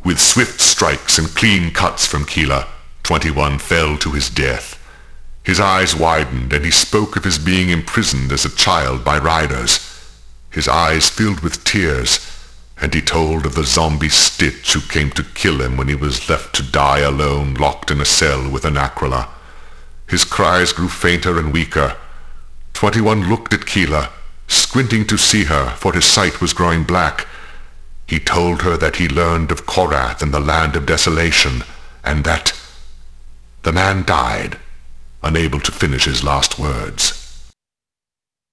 With swift strikes and clean cuts from Kila, 21 fell to his death. His eyes widened, and he spoke of his being imprisoned as a child by riders. His eyes filled with tears, and he told of the zombie Stitch who came to kill him when he was left to die alone, locked in a cell with an Aquila. His cries grew fainter and weaker. 21 looked at Kila, squinting to see her, for his sight was growing black. He told her that he learned of Korath and the land of desolation, and that the man died, unable to finish his last words.